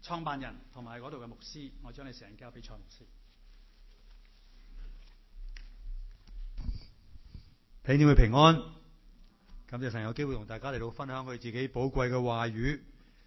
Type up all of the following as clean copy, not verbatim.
創辦人同埋嗰度嘅牧師，我將你成人交俾蔡牧師。 弟兄姊妹平安，感謝神有機會同大家嚟到分享佢自己寶貴嘅話語。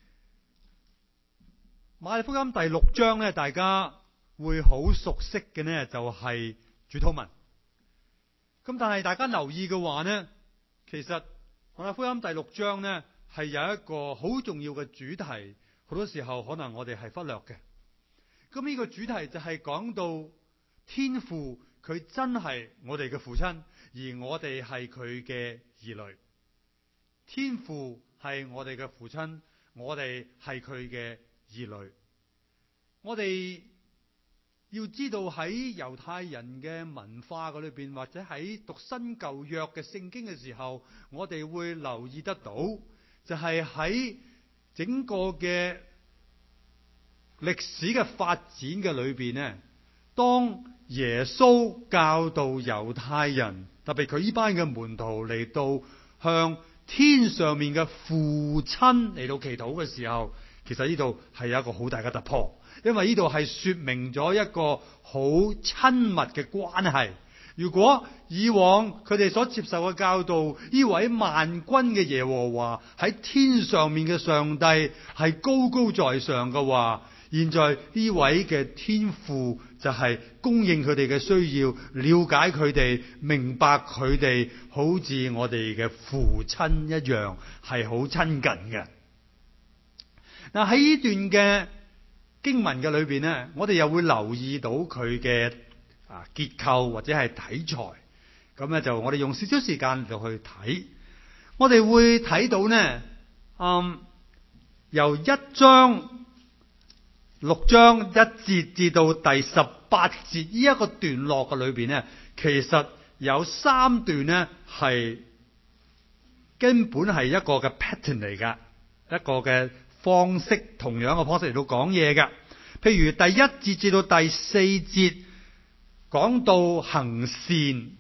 馬太福音第6章呢，大家會好熟悉嘅呢，就係主禱文。咁但係大家留意嘅話呢，其實馬太福音第6章呢係有一個好重要嘅主題，好多時候可能我哋係忽略嘅。咁呢個主題就係講到天父，佢真係我哋嘅父親，而我哋係佢嘅兒女。天父係我哋嘅父親，我哋係佢嘅兒女。我哋要知道喺猶太人嘅文化嗰裏邊，或者喺讀新舊約嘅聖經嘅時候，我哋會留意得到，就係喺整個嘅歷史嘅發展嘅裏邊呢，當耶穌教導猶太人，特別佢呢班嘅門徒嚟到向天上面嘅父親嚟到祈禱嘅時候，其實呢度係有一個好大嘅突破，因為呢度係說明咗一個好親密嘅關係。如果以往佢哋所接受嘅教導，呢位萬軍嘅耶和華喺天上面嘅上帝係高高在上嘅話，現在呢位嘅天父就係供應佢哋嘅需要，了解佢哋，明白佢哋，好似我哋嘅父親一樣，係好親近嘅。嗱，喺呢段嘅經文嘅裏邊呢，我哋又會留意到佢嘅結構或者係題材。咁咧就我哋用少少時間就去睇，我哋會睇到呢，由6章1節至到第18節呢一個段落嘅裏邊呢，其實有3段呢係根本係一個嘅 pattern 嚟噶，一個嘅方式，同樣嘅方式嚟到講嘢嘅。譬如第1節至到第4節講到行善，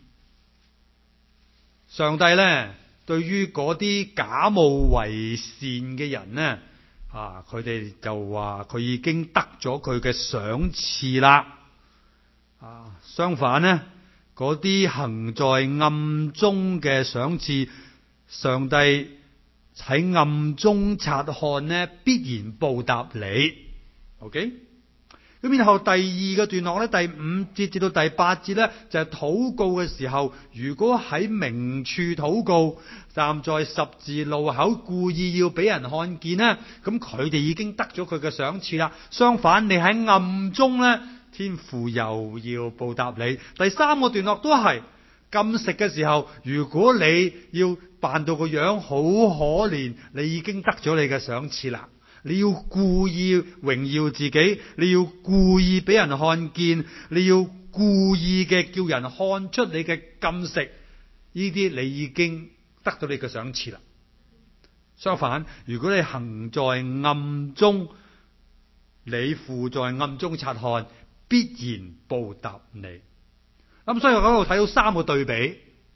上帝呢對於嗰啲假冒為善嘅人呢，佢哋就話佢已經得咗佢嘅賞賜啦。相反呢，嗰啲行在暗中嘅賞賜，上帝喺暗中察看呢，必然報答你。OK， 咁然後第2個段落呢，第5節至到第8節呢，就係禱告嘅時候，如果喺明處禱告，站在十字路口故意要俾人看見呢，咁佢哋已經得咗佢嘅賞賜啦。相反，你喺暗中呢，天父又要報答你。第3個段落都係禁食嘅時候，如果你要扮到個樣好可憐，你已經得咗你嘅賞賜啦。你要故意榮耀自己，你要故意俾人看見，你要故意嘅叫人看出你嘅禁食，呢啲你已經得到你嘅賞賜啦。相反，如果你行在暗中，你父在暗中察看，必然報答你。咁所以我喺度睇到3個對比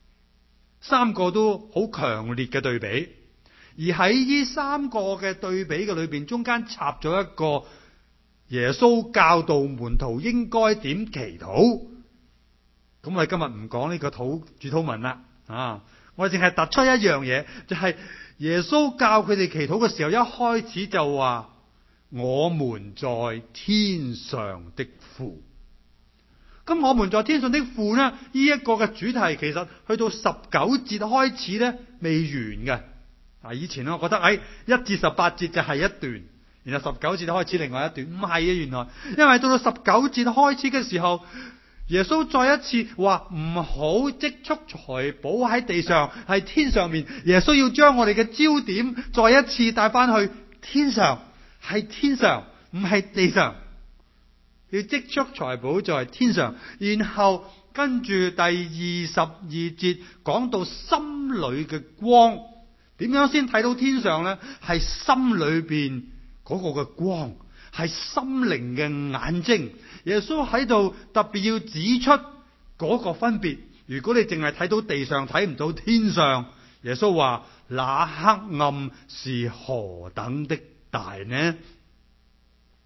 ，3個都好強烈嘅對比。而喺呢3個嘅對比嘅裏邊，中間插咗一個耶穌教導門徒應該點祈禱。咁我哋今日唔講呢個主禱文啦，我哋淨係突出一樣嘢，就係耶穌教佢哋祈禱嘅時候，一開始就話我們在天上的父。咁我們在天上的父呢，呢一個嘅主題其實去到19節開始呢，未完嘅。以前我覺得1至18節就係一段，然後19節開始另外一段，唔係啊，原來因為到19節開始嘅時候，耶穌再一次話唔好積蓄財寶喺地上，係天上面。耶穌要將我哋嘅焦點再一次帶翻去天上，係天上，唔係地上。要積蓄財寶在天上，然後跟住第22節講到心裏嘅光。點樣先睇到天上呢？係心裏邊嗰個嘅光，係心靈嘅眼睛。耶穌喺度特別要指出嗰個分別。如果你淨係睇到地上，睇唔到天上，耶穌話那黑暗是何等的大呢？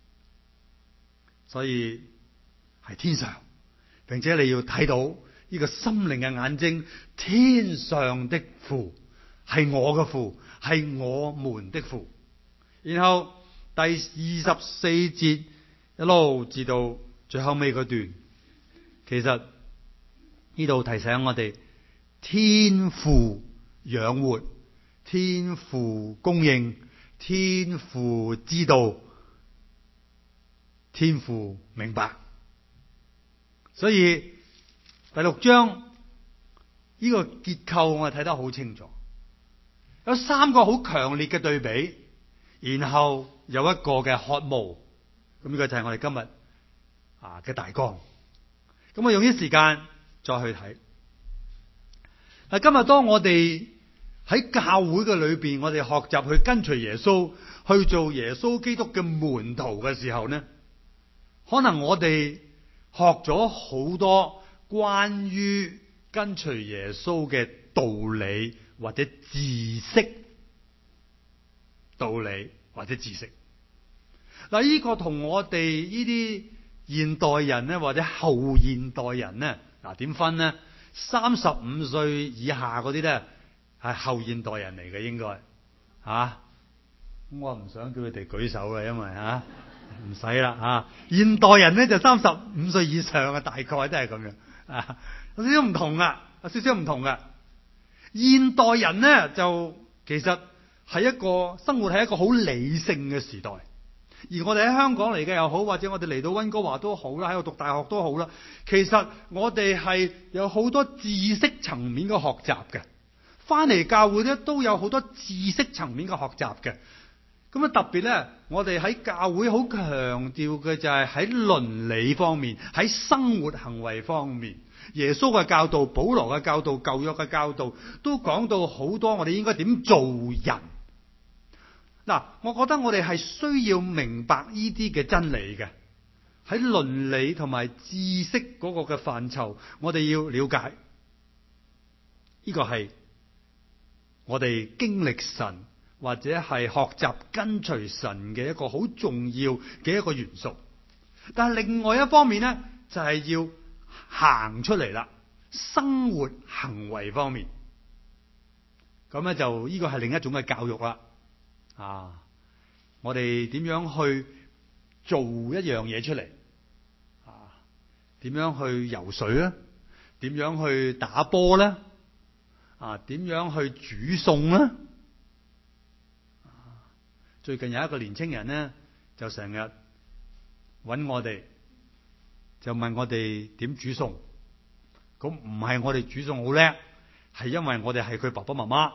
所以係天上，並且你要睇到呢個心靈嘅眼睛，天上的父係我嘅父，係我們的父。然後第24節一路至到最後尾嗰段，其實呢度提醒我哋，天父養活，天父供應，天父知道，天父明白。所以第6章呢個結構我哋睇得好清楚，有3個好強烈嘅對比，然後有一個嘅渴慕。咁呢個就係我哋今日嘅大綱。咁我用啲時間再去睇。嗱，今日當我哋喺教會嘅裏邊，我哋學習去跟隨耶穌，去做耶穌基督嘅門徒嘅時候呢，可能我哋學咗好多關於跟隨耶穌嘅道理或者知識，道理或者知識。嗱，呢個同我哋呢啲現代人呢，或者後現代人呢，點分呢？35歲以下嗰啲呢，係後現代人嚟嘅，應該吓。咁我唔想叫佢哋舉手嘅，因為唔使啦。現代人呢，就35歲以上嘅，大概都係咁樣有少少唔同噶，有少少唔同噶。現代人呢，就其實係一個生活喺一個好理性嘅時代。而我哋喺香港嚟嘅又好，或者我哋嚟到溫哥華都好啦，喺度讀大學都好啦。其實我哋係有好多知識層面嘅學習嘅，翻嚟教會咧都有好多知識層面嘅學習嘅。咁啊，特別咧，我哋喺教會好強調嘅就係喺倫理方面，喺生活行為方面，耶穌嘅教導、保羅嘅教導、舊約嘅教導，都講到好多我哋應該點做人。嗱，我覺得我哋係需要明白呢啲嘅真理嘅，喺倫理同埋知識嗰個嘅範疇，我哋要了解。呢個係我哋經歷神或者係學習跟隨神嘅一個好重要嘅一個元素。但係另外一方面呢，就係要行出嚟啦，生活行為方面。咁咧就呢個係另一種嘅教育啦。我哋點樣去做一樣嘢出嚟？點樣去游水咧？點樣去打波咧？點樣去煮餸咧？最近有一個年青人咧，就成日揾我哋，就問我哋點煮餸。咁唔係我哋煮餸好叻，係因為我哋係佢爸爸媽媽。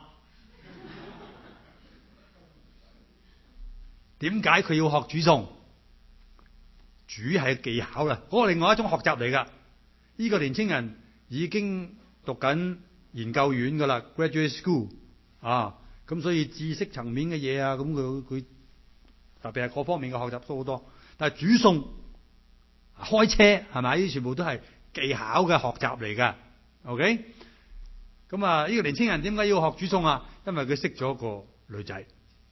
點解佢要學煮餸？煮係技巧啦，嗰個另外一種學習嚟噶。呢個年青人已經讀緊研究院噶啦 ，graduate school 咁所以知識層面嘅嘢咁佢特別係各方面嘅學習都好多。但係煮餸、開車係咪？呢啲全部都係技巧嘅學習嚟噶。OK， 咁呢個年青人點解要學煮餸啊？因為佢識咗個女仔。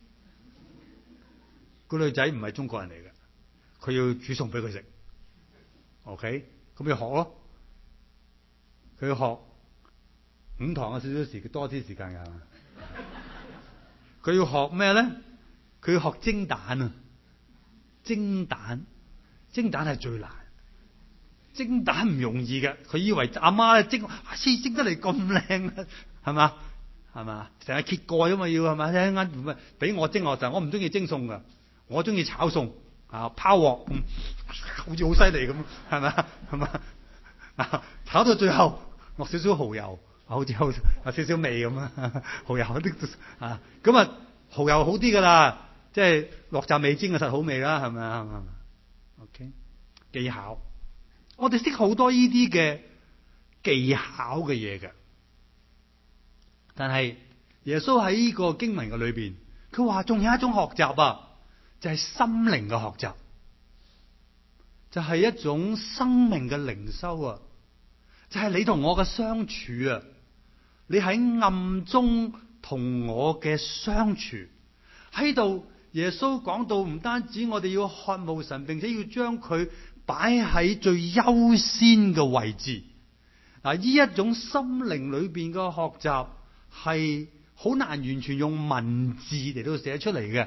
個女仔唔係中國人嚟嘅，佢要煮餸俾佢食。OK， 咁要學咯。佢要學5堂少少時，多啲時間㗎。佢要學咩咧？佢要學蒸蛋啊！蒸蛋係最難。蒸蛋唔容易嘅，佢以為阿媽咧蒸得嚟咁靚，係嘛？成日揭蓋啊嘛，要係嘛？一陣間唔係俾我蒸，我唔中意蒸餸㗎。我中意炒餸拋鑊，好似好犀利咁，係咪？炒到最後落少少蠔油，好似有少少味咁蠔油啲咁蠔油好啲噶啦，即係落暫味精實好味啦，係咪？OK， 技巧，我哋識好多呢啲嘅技巧嘅嘢嘅，但係耶穌喺呢個經文嘅裏邊，佢話仲有一種學習就係心靈嘅學習，就係一種生命嘅靈修就係你同我嘅相處你喺暗中同我嘅相處，喺度耶穌講到唔單止我哋要渴慕神，並且要將佢擺喺最優先嘅位置。嗱，呢一種心靈裏邊嘅學習係好難完全用文字嚟到寫出嚟嘅。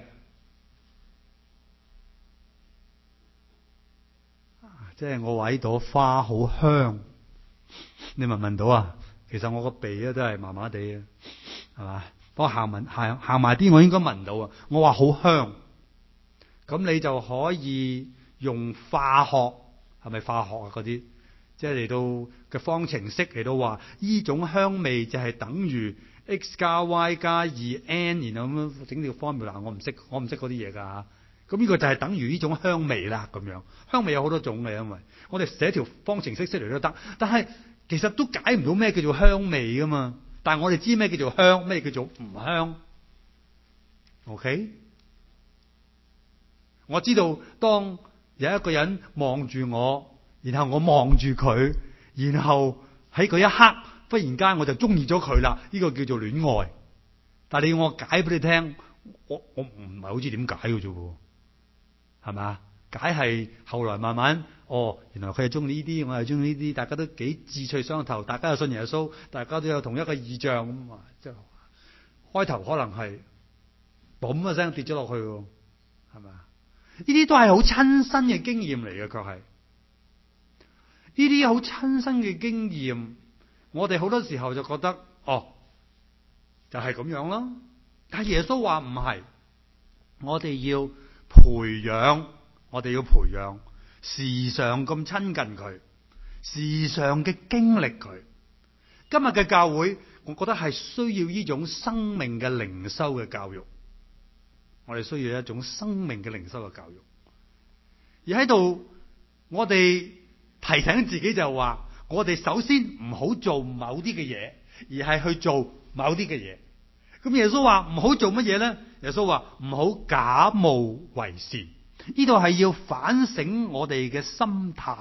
即係我話呢朵花好香，你聞唔聞到啊？其實我個鼻咧都係麻麻地嘅，係嘛？不過行埋啲，我應該聞到啊。我話好香，咁你就可以用化學，係咪化學啊嗰啲？即係嚟到嘅方程式嚟到話，呢種香味就係等於 x 加 y 加2n，然後咁樣整條 formula。我唔識嗰啲嘢㗎嚇。咁呢個就係等於呢種香味啦，咁樣香味有好多種嘅，因為我哋寫條方程式出嚟都得，但係其實都解唔到咩叫做香味噶嘛。但係我哋知咩叫做香，咩叫做唔香。OK， 我知道當有一個人望住我，然後我望住佢，然後喺嗰一刻忽然間我就中意咗佢啦，呢個叫做戀愛。但係你要我解俾你聽，我唔係好知點解嘅啫喎。係嘛？解係後來慢慢，原來佢係中意呢啲，我係中意呢啲，大家都幾志趣相投，大家又信耶穌，大家都有同一個異象咁啊！即係開頭可能係嘣一聲跌咗落去，係咪？呢啲都係好親身嘅經驗嚟嘅，確係呢啲好親身嘅經驗，我哋好多時候就覺得就係咁樣咯。但係耶穌話唔係，我哋要培養，時常咁親近佢，時常嘅經歷佢。今日嘅教會，我覺得係需要呢種生命嘅靈修嘅教育。我哋需要一種生命嘅靈修嘅教育。而喺度，我哋提醒自己就話，我哋首先唔好做某啲嘅嘢，而係去做某啲嘅嘢。咁耶穌話唔好做乜嘢咧？耶穌話唔好假冒為善。呢度係要反省我哋嘅心態，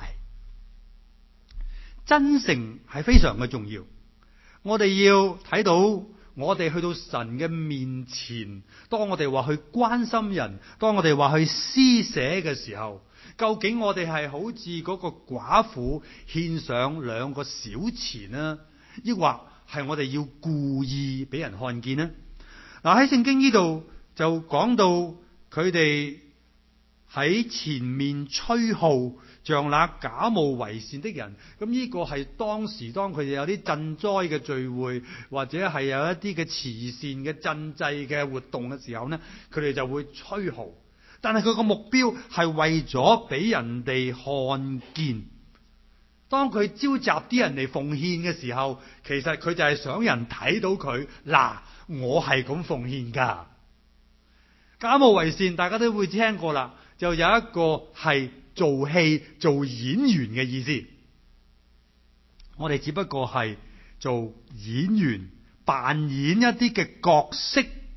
真誠係非常嘅重要。我哋要睇到，我哋去到神嘅面前，當我哋話去關心人，當我哋話去施捨嘅時候，究竟我哋係好似嗰個寡婦獻上2個小錢呢，抑或係我哋要故意俾人看見呢？嗱，喺聖經呢度就講到佢哋喺前面吹號，像那假冒為善的人。咁呢個係當時當佢哋有啲賑災嘅聚會，或者係有一啲嘅慈善嘅賑濟嘅活動嘅時候呢，佢哋就會吹號。但係佢個目標係為咗俾人哋看見。當佢召集啲人嚟奉獻嘅時候，其實佢就係想人睇到佢，嗱，我係咁奉獻噶。假冒為善，大家都會聽過啦，就有一個係做戲做演員嘅意思。我哋只不過係做演員，扮演一啲嘅角色，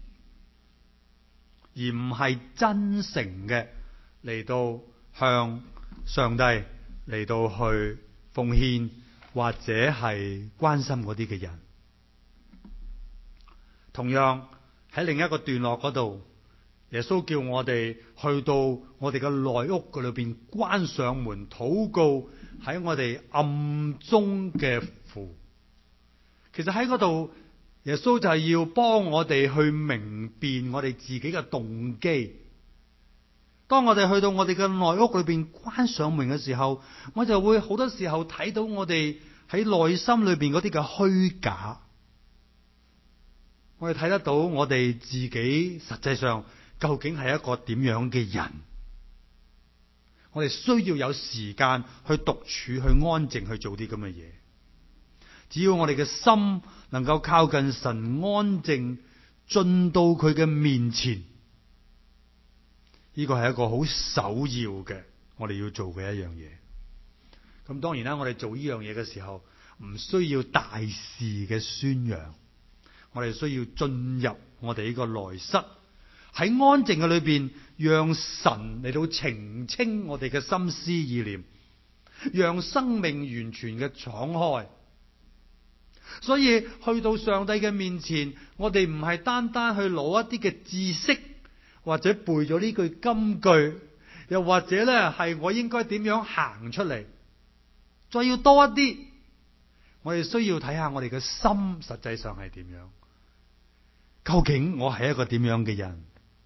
而唔係真誠嘅嚟到向上帝嚟到去奉獻，或者係關心嗰啲嘅人。同樣喺另一個段落嗰度，耶穌叫我哋去到我哋嘅內屋嘅裏邊，關上門禱告，喺我哋暗中嘅父。其實喺嗰度，耶穌就係要幫我哋去明辨我哋自己嘅動機。當我哋去到我哋嘅內屋裏邊關上門嘅時候，我就會好多時候睇到我哋喺內心裏邊嗰啲嘅虛假。我哋睇得到我哋自己實際上究竟係一個點樣嘅人。我哋需要有時間去獨處、去安靜去做啲咁嘅嘢。只要我哋嘅心能夠靠近神，安靜進到佢嘅面前，呢個係一個好首要嘅，我哋要做嘅一樣嘢。咁當然啦，我哋做呢樣嘢嘅時候，唔需要大肆嘅宣揚。我哋需要進入我哋呢個內室，喺安靜嘅裏邊，讓神嚟到澄清我哋嘅心思意念，讓生命完全嘅敞開。所以去到上帝嘅面前，我哋唔係單單去攞一啲嘅知識， 或者背咗呢句金句，又或者呢係我應該點樣行出嚟。再要多一啲，我哋需要睇下我哋嘅心實際上係點樣。究竟我係一個點樣嘅人？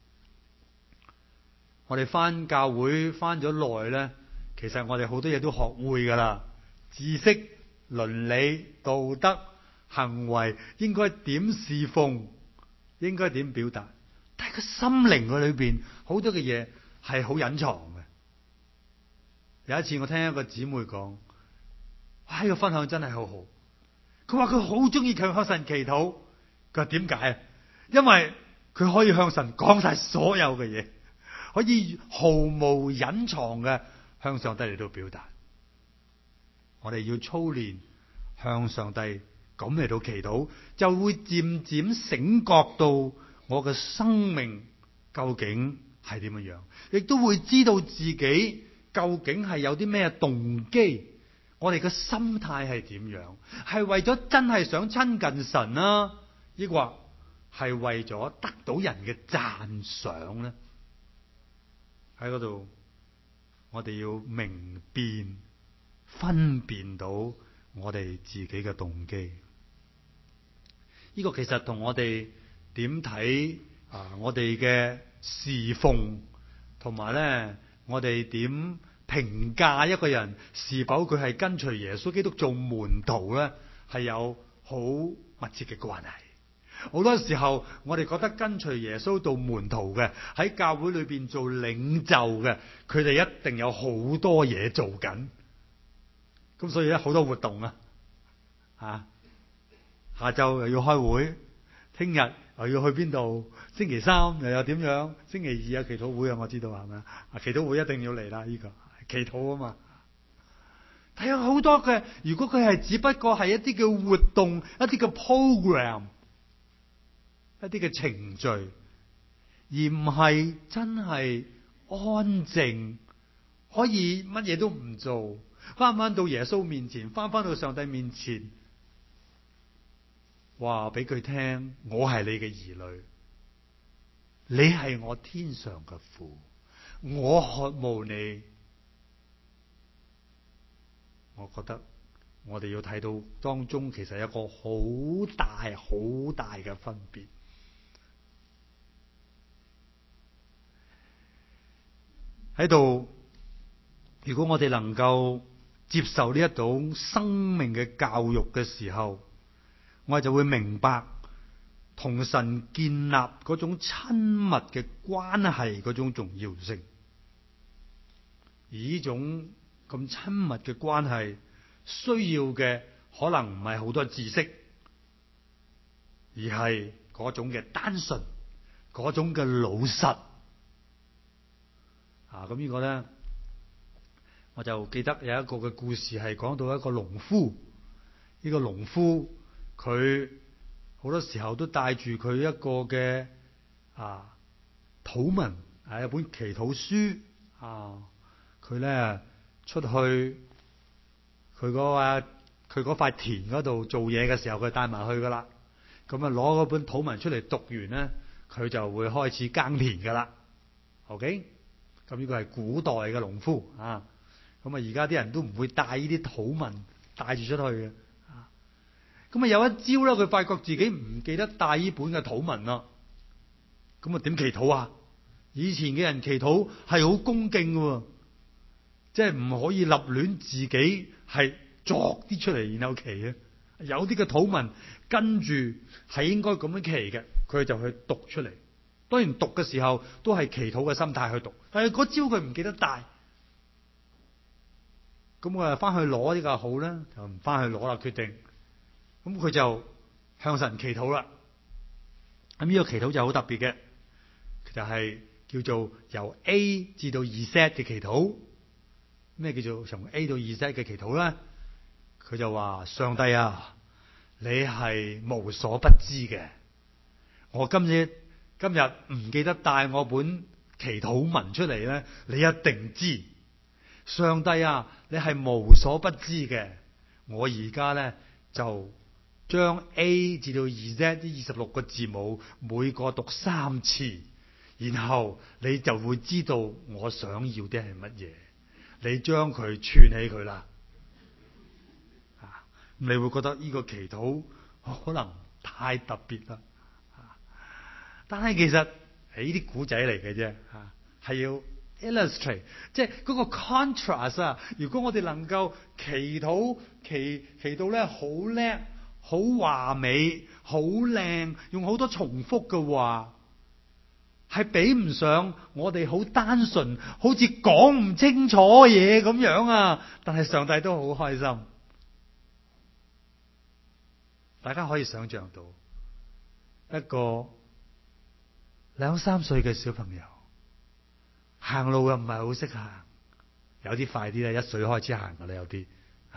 我哋返教會返咗耐呢，其實我哋好多嘢都學會噶啦，知識、倫理、道德、行為，應該點侍奉，應該點表達。但係個心靈嘅裏邊好多嘅嘢係好隱藏嘅。有一次我聽一個姊妹講，哇！呢個分享真係好好。佢話佢好中意向神祈禱。佢話點解啊？因為佢可以向神講晒所有嘅嘢，可以毫無隱藏嘅向上帝嚟到表達。我哋要操練向上帝咁嚟到祈禱，就會漸漸醒覺到我嘅生命究竟係點樣，亦都會知道自己究竟係有啲咩動機。我哋嘅心態係點樣？係為咗真係想親近神啊，抑或係為咗得到人嘅讚賞咧？喺嗰度，我哋要明辨、分辨到我哋自己嘅動機。呢個其實同我哋點睇我哋嘅侍奉，同埋咧我哋點評價一個人是否佢係跟隨耶穌基督做門徒咧，係有好密切嘅關係。好多時候我哋覺得跟隨耶穌做門徒嘅，喺教會裏邊做領袖嘅，佢哋一定有好多嘢做緊。咁所以咧好多活動啊，下晝又要開會，聽日又要去邊度，星期三又有點樣，星期二有祈禱會啊，我知道係咪啊？祈禱會一定要嚟啦，呢個祈禱啊嘛。睇下好多嘅，如果佢係只不過係一啲嘅活動，一啲嘅 program， 一啲嘅程序，而唔係真係安靜，可以乜嘢都唔做，翻到耶穌面前，翻到上帝面前，話俾佢聽，我係你嘅兒女，你係我天上嘅父，我渴慕你。我覺得我哋要睇到當中其實有一個好大嘅分別。喺度，如果我哋能夠接受呢一種生命嘅教育嘅時候，我哋就會明白同神建立嗰種親密嘅關係嗰種重要性。而呢種咁親密嘅關係需要嘅可能唔係好多知識，而係嗰種嘅單純，嗰種嘅老實。咁呢個咧，我就記得有一個嘅故事係講到一個農夫。呢個農夫佢好多時候都帶住佢一個嘅禱文，一本祈禱書佢咧出去佢嗰塊田嗰度做嘢嘅時候，佢帶埋去噶啦。咁攞嗰本禱文出嚟讀完咧，佢就會開始耕田噶啦。OK， 咁呢個係古代嘅農夫咁啊，而家啲人都唔會帶呢啲禱文帶住出去嘅。咁有一朝咧，佢發覺自己唔記得帶呢本嘅禱文啦。咁點祈禱啊？以前嘅人祈禱係好恭敬嘅，即係唔可以立亂自己係作啲出嚟然後祈嘅。有啲嘅禱文跟住係應該咁樣祈嘅，佢就去讀出嚟。當然讀嘅時候都係祈禱嘅心態去讀，但係嗰朝佢唔記得帶，咁我翻去攞呢個好啦，就唔翻去攞啦，決定。咁佢就向神祈禱啦。咁呢個祈禱就好特別嘅，就係叫做由 A 至到 Z 嘅祈禱。咩叫做從 A 到 Z 嘅祈禱咧？佢就話：上帝啊，你係無所不知嘅。我今日唔記得帶我本祈禱文出嚟咧，你一定知。上帝啊，你係無所不知嘅。我而家咧就將 A 至到 Z 呢26個字母每個讀3次， 然後你就會知道我想要啲係乜嘢，你將佢串起佢啦。你會覺得呢個祈禱可能太特別啦。但係其實係呢啲古仔嚟嘅啫，係要 illustrate， 即係嗰個 contrast 啊。如果我哋能夠祈禱祈到咧好叻、好華美、好靚，用好多重複嘅話，係比唔上我哋好單純，好似講唔清楚嘢咁樣啊！但係上帝都好開心。大家可以想象到一個2-3歲嘅小朋友行路又唔係好識行，有啲快啲咧，1歲開始行噶啦，有啲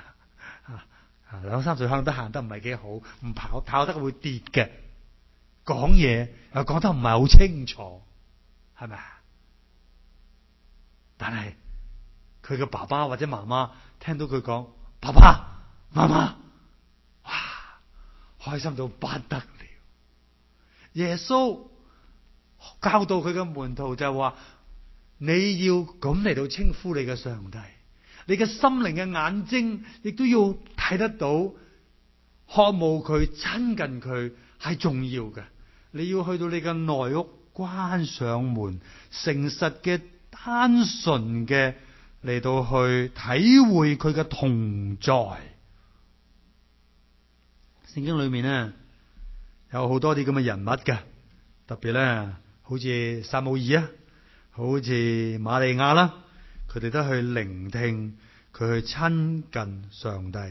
2-3歲行得唔係幾好，唔跑得會跌嘅，講嘢又講得唔係好清楚，係咪啊？但係佢嘅爸爸或者媽媽聽到佢講爸爸媽媽，哇，開心到不得了。耶穌教導佢嘅門徒就係話，你要咁嚟到稱呼你嘅上帝，你嘅心靈嘅眼睛亦都要睇得到，渴慕佢、親近佢係重要嘅。你要去到你嘅內屋，關上門，誠實嘅、單純嘅嚟到去體會佢嘅同在。聖經裏面呢，有好多啲咁嘅人物嘅，特別咧好似撒母耳啊，好似瑪利亞啦，佢哋都去聆聽，佢去親近上帝。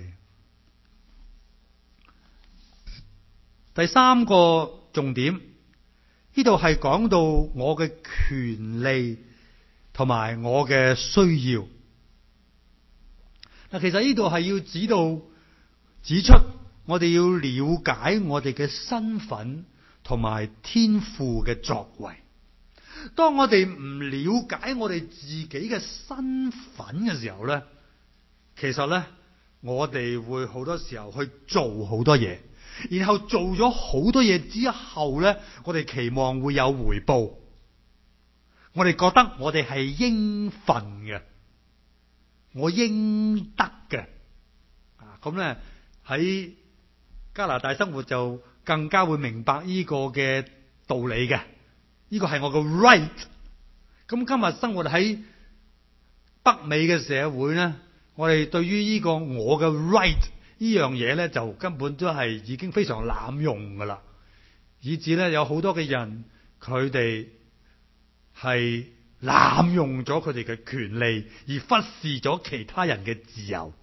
第三個重點，呢度係講到我嘅權利同埋我嘅需要。嗱，其實呢度係要指出我哋要了解我哋嘅身份同埋天父嘅作為。當我哋唔了解我哋自己嘅身份嘅時候咧，其實咧我哋會好多時候去做好多嘢，然後做咗好多嘢之後咧，我哋期望會有回報，我哋覺得我哋係應份嘅，我應得嘅。咁咧喺加拿大生活就更加會明白呢個嘅道理嘅，呢個係我嘅 right。咁今日生活喺北美嘅社會咧，我哋對於呢個我嘅 right 呢樣嘢咧，就根本都係已經非常濫用噶啦，以至咧有好多嘅人佢哋係濫用咗佢哋嘅權利，而忽視咗其他人嘅自由。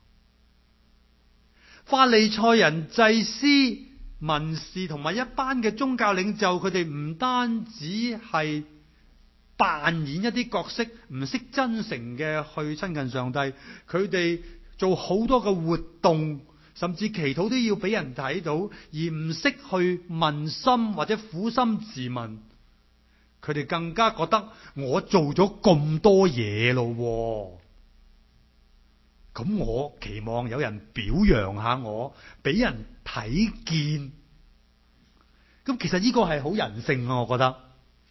法利賽人、祭司、文士同埋一班嘅宗教領袖，佢哋唔單止係扮演一啲角色，唔識真誠嘅去親近上帝，佢哋做好多嘅活動，甚至祈禱都要俾人睇到，而唔識去問心或者苦心自問。佢哋更加覺得我做咗咁多嘢咯，咁我期望有人表揚下我，俾人睇見。咁其實呢個係好人性啊，我覺得。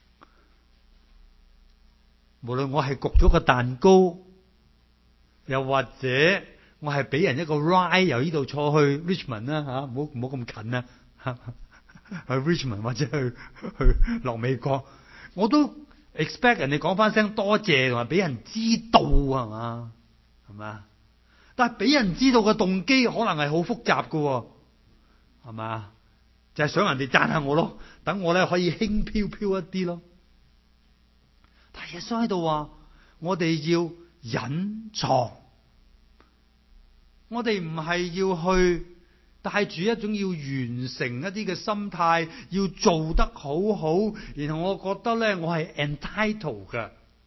無論我係焗咗個蛋糕，又或者我係俾人一個 ride 由呢度坐去 Richmond 啦，吓，唔好咁近啦，去 Richmond 或者去落美國，我都 expect 人哋講翻聲多謝，同埋俾人知道係嘛，係嘛？但係俾人知道嘅動機可能係好複雜嘅，係嘛？就係想人哋讚下我咯，等我咧可以輕飄飄一啲咯。但係耶穌喺度話，我哋要隱藏，我哋唔係要去帶住一種要完成一啲嘅心態，要做得好好，然後我覺得咧我係 entitled 嘅，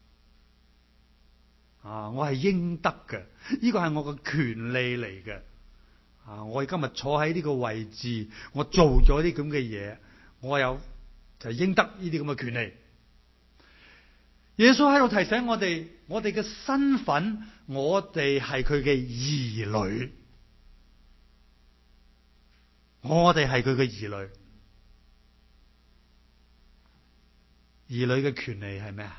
我係應得嘅，呢個係我嘅權利嚟嘅。我今日坐喺呢個位置，我做咗啲咁嘅嘢，我有就係應得呢啲咁嘅權利。耶穌喺度提醒我哋，我哋嘅身份，我哋係佢嘅兒女，我哋係佢嘅兒女。 兒女嘅權利係咩啊？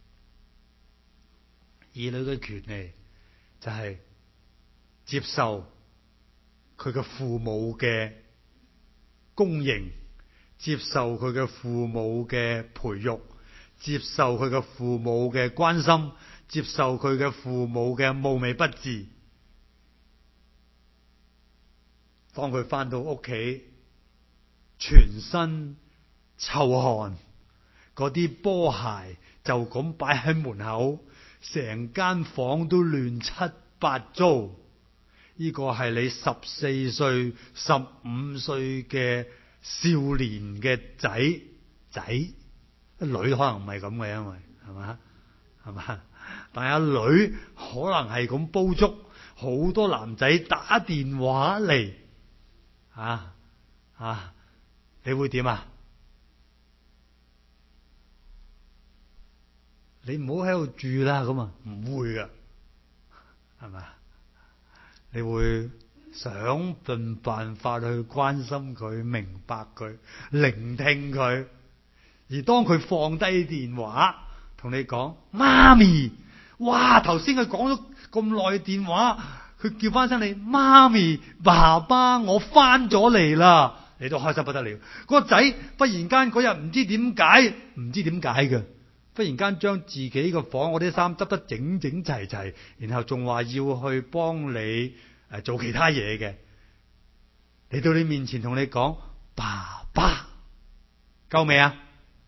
兒女嘅權利就係接受佢嘅父母嘅供應，接受佢嘅父母嘅培育，接受佢嘅父母嘅關心，接受佢嘅父母嘅無微不至。當佢翻到屋企，全身臭汗，嗰啲波鞋就咁擺喺門口，成間房都亂七八糟。呢個係你14歲、15歲嘅少年嘅仔，女可能唔係咁嘅，因為係嘛？但係阿女可能係咁煲粥，好多男仔打電話嚟，你會點啊？你唔好喺度住啦，咁啊唔會噶，係咪？你會想盡辦法去關心佢、明白佢、聆聽佢。而當佢放低電話同你講媽咪，哇！頭先佢講咗咁耐電話，佢叫翻聲你媽咪、爸爸，我翻咗嚟啦，你都開心不得了。個仔忽然間嗰日唔知點解嘅，忽然間將自己個房嗰啲衫執得整整齊齊，然後仲話要去幫你做其他嘢嘅，嚟到你面前同你講爸爸，夠未啊？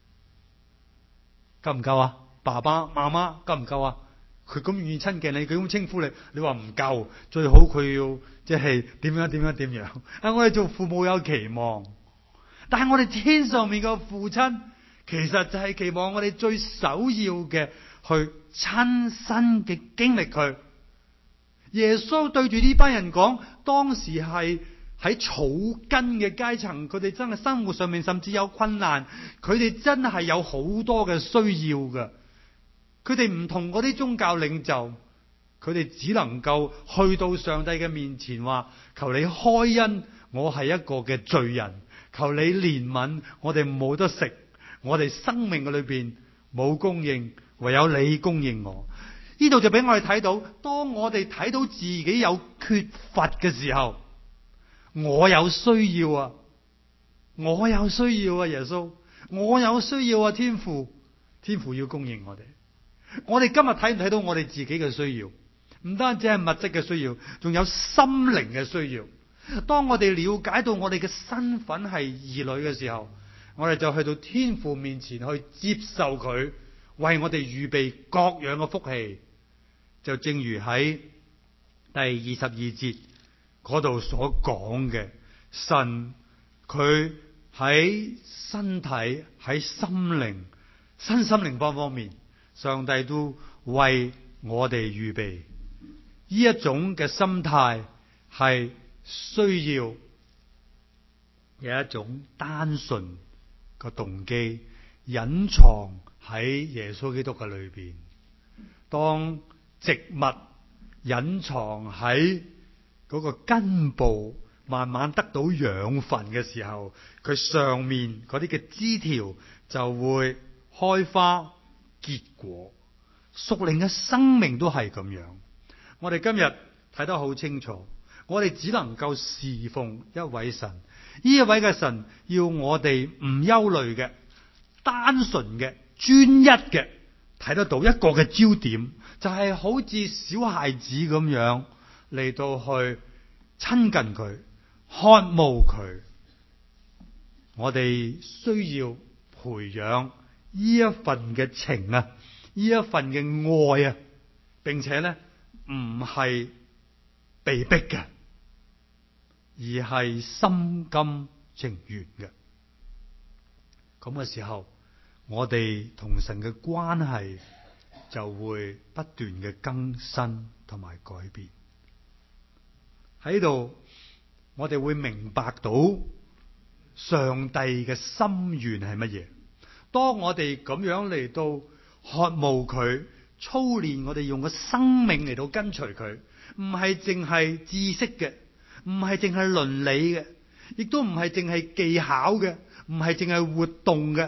夠唔夠啊？爸爸媽媽夠唔夠啊？佢咁願意親近你，佢咁稱呼你，你話唔夠，最好佢要即係點樣？我哋做父母有期望，但係我哋天上面嘅父親，其實就係期望我哋最首要嘅去親身嘅經歷佢。耶穌對住呢班人講，當時係喺草根嘅階層，佢哋真係生活上面甚至有困難，佢哋真係有好多嘅需要嘅。佢哋唔同嗰啲宗教領袖，佢哋只能夠去到上帝嘅面前話：求你開恩，我係一個嘅罪人，求你憐憫，我哋冇得食，我哋生命嘅裏邊冇供應，唯有你供應我。呢度就俾我哋睇到，當我哋睇到自己有缺乏嘅時候，我有需要啊，耶穌，我有需要啊，天父要供應我哋。我哋今日睇唔睇到我哋自己嘅需要？唔單止係物質嘅需要，仲有心靈嘅需要。當我哋了解到我哋嘅身份係兒女嘅時候，我哋就去到天父面前去接受佢為我哋預備各樣嘅福氣。就正如喺第22節嗰度所講嘅，神佢喺身體、喺心靈、身心靈方面，上帝都為我哋預備。呢一種嘅心態係需要有一種單純嘅動機隱藏喺耶穌基督嘅裏邊。當植物隱藏喺嗰個根部，慢慢得到養分嘅時候，佢上面嗰啲嘅枝條就會開花結果。屬靈嘅生命都係咁樣。我哋今日睇得好清楚，我哋只能夠侍奉一位神。呢一位嘅神要我哋唔憂慮嘅、單純嘅、專一嘅，睇得到一個嘅焦點，就係好似小孩子咁樣嚟到去親近佢、渴慕佢。我哋需要培養呢一份嘅情啊，呢一份嘅愛啊，並且咧唔係被逼嘅，而係心甘情願嘅。咁嘅時候，我哋同神嘅關係就會不斷嘅更新同埋改變。喺度，我哋會明白到上帝嘅心願係乜嘢。當我哋咁樣嚟到渴慕佢、操練我哋用個生命嚟到跟隨佢，唔係淨係知識嘅，唔係淨係倫理嘅，亦都唔係淨係技巧嘅，唔係淨係活動嘅，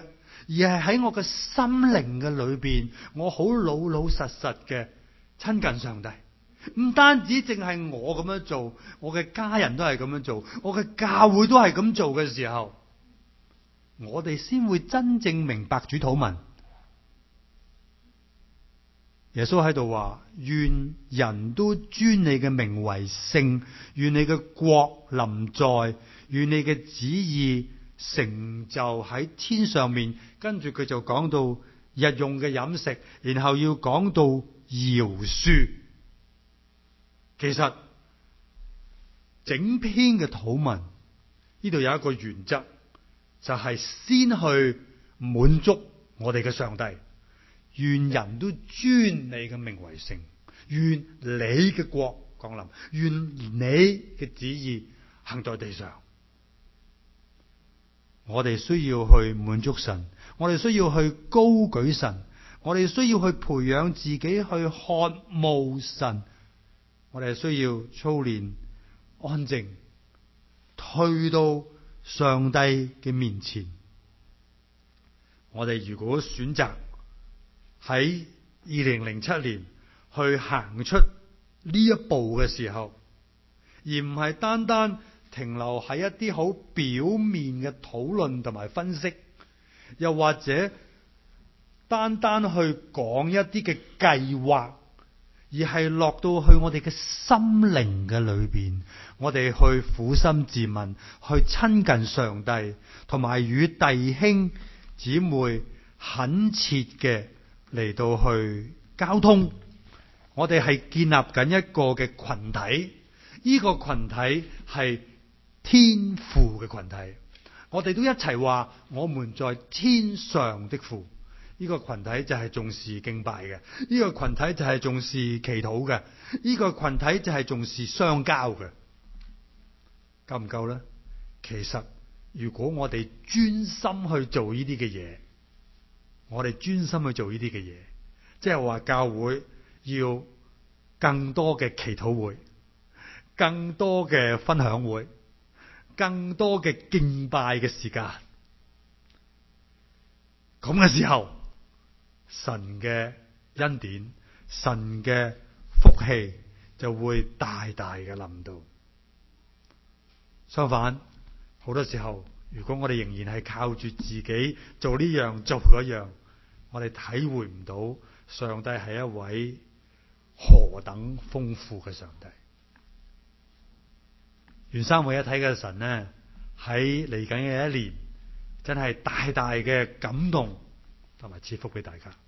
而係喺我嘅心靈嘅裏邊，我好老老實實嘅親近上帝。唔單止淨係我咁樣做，我嘅家人都係咁樣做，我嘅教會都係咁做嘅時候，我哋先會真正明白主禱文。耶穌喺度話：願人都尊你嘅名為聖，願你嘅國臨在，願你嘅旨意成就喺天上面。跟住佢就講到日用嘅飲食，然後要講到饒恕。其實整篇嘅禱文呢度有一個原則，就係先去滿足我哋嘅上帝。願人都尊你嘅名為聖，願你嘅國降臨，願你嘅旨意行在地上。我哋需要去滿足神，我哋需要去高舉神，我哋需要去培養自己去渴慕神，我哋需要操練安靜，退到上帝嘅面前。我哋如果選擇喺2007年去行出呢一步嘅時候，而唔係單單停留喺一啲好表面嘅討論同埋分析，又或者單單去講一啲嘅計劃，而係落到去我哋嘅心靈嘅裏邊，我哋去苦心自問，去親近上帝，同埋與弟兄姊妹懇切嘅嚟到去交通。我哋係建立緊一個嘅群體，呢個群體係天父嘅群體。我哋都一齊話我們在天上的父。呢個群體就係重視敬拜嘅，呢個群體就係重視祈禱嘅，呢個群體就係重視相交嘅。夠唔夠呢？其實如果我哋專心去做呢啲嘅嘢，我哋專心去做呢啲嘅嘢，即係話教會要更多嘅祈禱會，更多嘅分享會，更多嘅敬拜嘅時間。咁嘅時候，神嘅恩典、神嘅福氣就會大大嘅臨到。相反，好多時候，如果我哋仍然係靠住自己做呢樣做嗰樣，我哋體會唔到上帝係一位何等豐富嘅上帝。願三位一體嘅神呢，喺嚟緊嘅一年，真係大大嘅感動同埋賜福俾大家。